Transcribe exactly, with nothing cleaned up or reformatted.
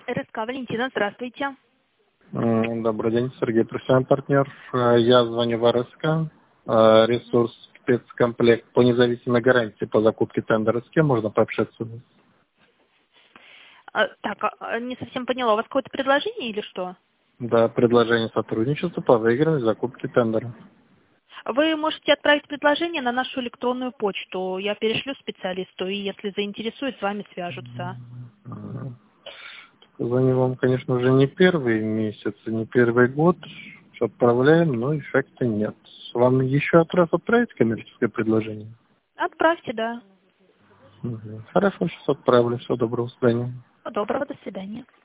РСК Валентина, здравствуйте. М, Добрый день, Сергей, профессиональный партнер. Э, Я звоню в РСК, э, ресурс спецкомплект по независимой гарантии по закупке тендера. С кем можно пообщаться? А, Так, а, не совсем поняла, у вас какое-то предложение или что? Да, предложение сотрудничества по выигранной закупке тендера. Вы можете отправить предложение на нашу электронную почту. Я перешлю специалисту, и если заинтересует, с вами свяжутся. М, Звоню вам, конечно, уже не первый месяц, и не первый год. Отправляем, но эффекта нет. Вам еще раз отправить коммерческое предложение? Отправьте, да. Мгм. Хорошо, сейчас отправлю. Всего доброго, до свидания. Доброго, до свидания.